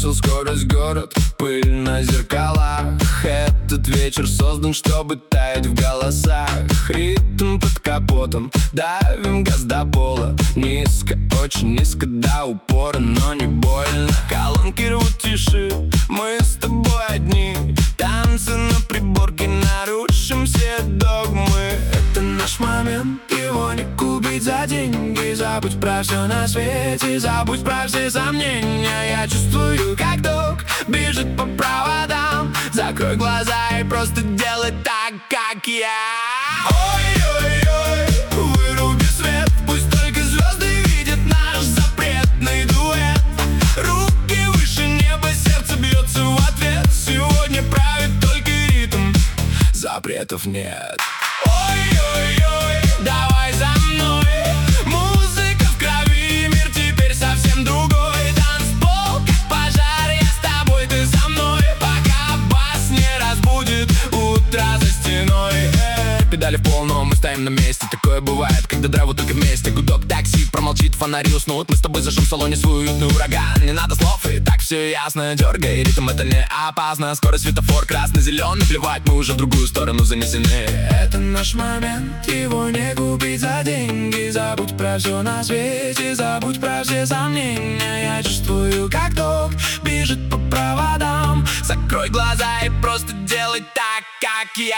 превысил скорость город, пыль на зеркалах. Этот вечер создан, чтобы таять в голосах. Ритм под капотом, давим газ до пола. Низко, очень низко до упора, но не больно. Колонки рвут тиши, мы с тобой одни. Танцы на приборке, нарушим все догмы. Это наш момент, его не купить за деньги. Забудь про все на свете, забудь про все сомнения. Я чувствую, как дух бежит по проводам. Закрой глаза и просто делай так, как я. Ой-ой-ой, выруби свет, пусть только звезды видят наш запретный дуэт. Руки выше неба, сердце бьется в ответ. Сегодня правит только ритм, запретов нет. Ой-ой-ой, давай за мной. Музыка в крови, мир теперь совсем другой. Танцпол, как пожар, я с тобой, ты со мной. Пока бас не разбудит утро за стеной. Педали в пол, но мы стоим на месте. Такое бывает, когда драйву только вместе. Гудок такси, промолчит, фонари уснут. Мы с тобой зажжем в салоне свой уютный ураган. Не надо слов, и так все ясно. Дергай ритм, это не опасно. Скорость светофор, красный-зеленый. Плевать, мы уже в другую сторону занесены. Это наш момент, его не купить за деньги. Забудь про все на свете, забудь про все сомнения. Я чувствую, как ток бежит по проводам. Закрой глаза и просто делай так, как я.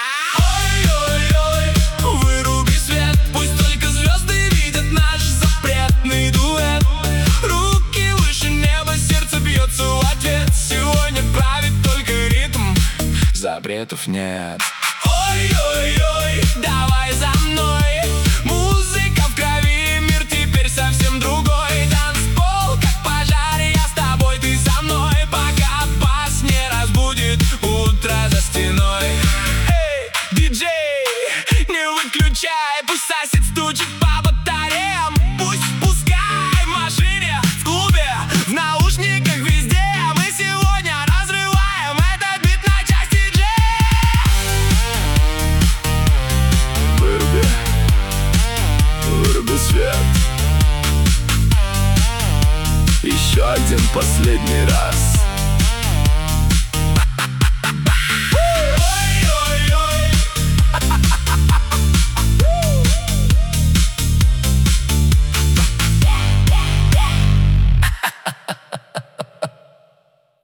Ой-ой-ой, выруби свет, пусть только звезды видят наш запретный дуэт. Руки выше неба, сердце бьется в ответ. Сегодня правит только ритм, запретов нет. Ой-ой-ой, давай за мной. Музыка в крови, мир теперь совсем другой. Танцпол, как пожар, я с тобой, ты со мной. Пока бас не разбудит утро за стеной. Эй, диджей, не выключай, пусть сосед стучит по батареям. Пусть пускай в машине, в клубе, в наушниках, везде. Мы сегодня разрываем этот бит на части, диджей. Выруби свет. Еще один последний раз.